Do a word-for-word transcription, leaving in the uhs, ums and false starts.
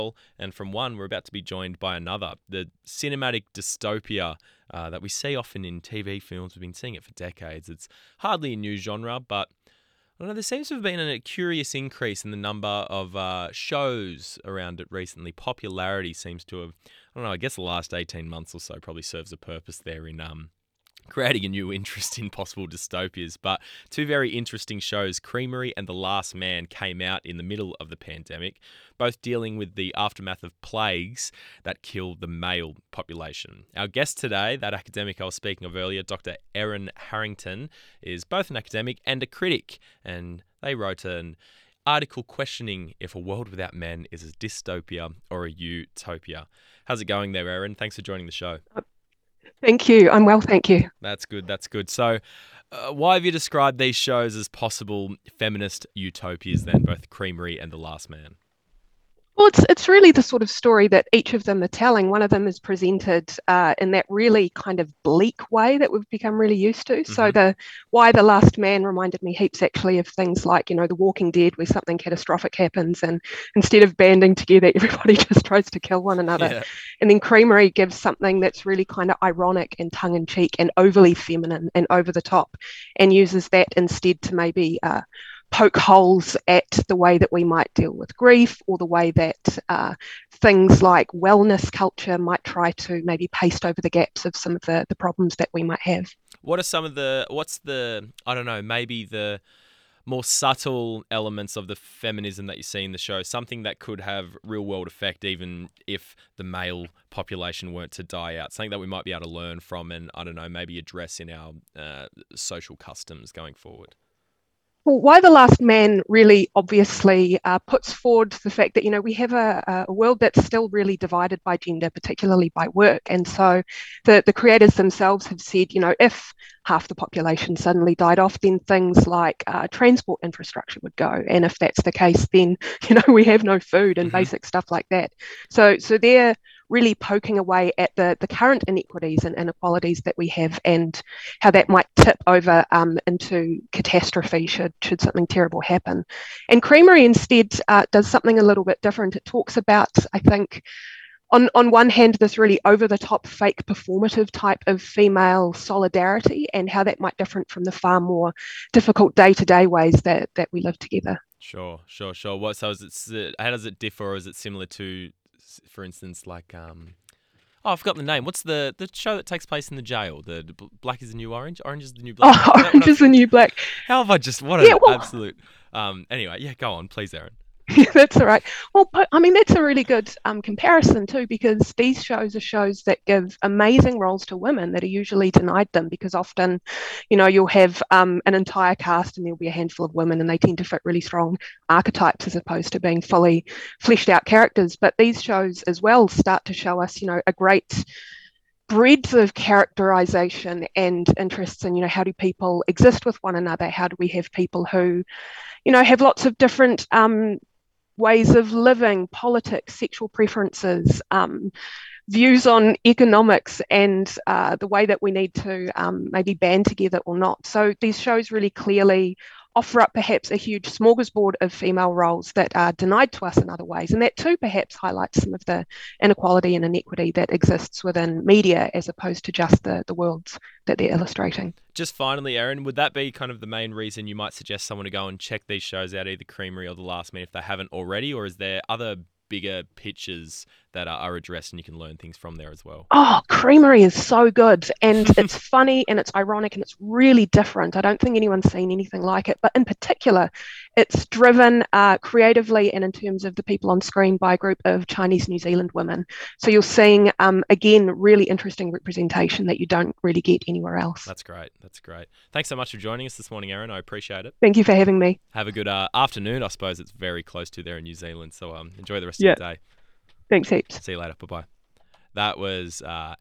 And from one, we're about to be joined by another. The cinematic dystopia uh, that we see often in T V films. We've been seeing it for decades. It's hardly a new genre, but I don't know, there seems to have been a curious increase in the number of uh, shows around it recently. Popularity seems to have, I don't know, I guess the last eighteen months or so probably serves a purpose there in um, creating a new interest in possible dystopias. But two very interesting shows, Creamery and The Last Man, came out in the middle of the pandemic, both dealing with the aftermath of plagues that killed the male population. Our guest today, that academic I was speaking of earlier, Doctor Erin Harrington, is both an academic and a critic, and they wrote an article questioning if a world without men is a dystopia or a utopia. How's it going there, Erin? Thanks for joining the show. Thank you. I'm well, thank you. That's good, that's good. So uh, why have you described these shows as possible feminist utopias then, both Creamery and The Last Man? Well, it's it's really the sort of story that each of them are telling. One of them is presented uh, in that really kind of bleak way that we've become really used to. Mm-hmm. So the Why The Last Man reminded me heaps actually of things like, you know, The Walking Dead, where something catastrophic happens and instead of banding together, everybody just tries to kill one another. Yeah. And then Creamery gives something that's really kind of ironic and tongue-in-cheek and overly feminine and over the top, and uses that instead to maybe uh, poke holes at the way that we might deal with grief, or the way that uh, things like wellness culture might try to maybe paste over the gaps of some of the, the problems that we might have. What are some of the, what's the, I don't know, maybe the more subtle elements of the feminism that you see in the show, something that could have real world effect even if the male population weren't to die out, something that we might be able to learn from and, I don't know, maybe address in our uh, social customs going forward? Well, Why The Last Man really obviously uh, puts forward the fact that, you know, we have a, a world that's still really divided by gender, particularly by work. And so the, the creators themselves have said, you know, if half the population suddenly died off, then things like uh, transport infrastructure would go. And if that's the case, then, you know, we have no food and mm-hmm. basic stuff like that. So, so they're really poking away at the, the current inequities and inequalities that we have and how that might tip over um, into catastrophe should, should something terrible happen. And Creamery instead uh, does something a little bit different. It talks about, I think, on, on one hand, this really over-the-top fake performative type of female solidarity and how that might different from the far more difficult day-to-day ways that, that we live together. Sure, sure, sure. What, so is it, how does it differ, or is it similar to, for instance, like, um, oh, I forgot the name. What's the, the show that takes place in the jail? The, the Black is the New Orange? Orange is the New Black? Oh, Orange is the New Black. How have I just, what an yeah, well, absolute, um, anyway, yeah, go on, please, Erin. That's all right. Well, I mean, that's a really good um, comparison too, because these shows are shows that give amazing roles to women that are usually denied them, because often, you know, you'll have um, an entire cast and there'll be a handful of women and they tend to fit really strong archetypes as opposed to being fully fleshed out characters. But these shows as well start to show us, you know, a great breadth of characterization and interests in, you know, how do people exist with one another? How do we have people who, you know, have lots of different um, ways of living, politics, sexual preferences, um, views on economics, and uh, the way that we need to um, maybe band together or not. So these shows really clearly offer up perhaps a huge smorgasbord of female roles that are denied to us in other ways. And that too perhaps highlights some of the inequality and inequity that exists within media as opposed to just the, the worlds that they're illustrating. Just finally, Erin, would that be kind of the main reason you might suggest someone to go and check these shows out, either Creamery or The Last Man, if they haven't already, or is there other bigger pictures that are, are addressed and you can learn things from there as well? Oh, Creamery is so good, and it's funny and it's ironic and it's really different. I don't think anyone's seen anything like it, but in particular, it's driven uh, creatively and in terms of the people on screen by a group of Chinese New Zealand women. So you're seeing, um, again, really interesting representation that you don't really get anywhere else. That's great. That's great. Thanks so much for joining us this morning, Erin. I appreciate it. Thank you for having me. Have a good uh, afternoon. I suppose it's very close to there in New Zealand, so um, enjoy the rest yeah. of your day. Thanks heaps. See you later. Bye-bye. That was uh,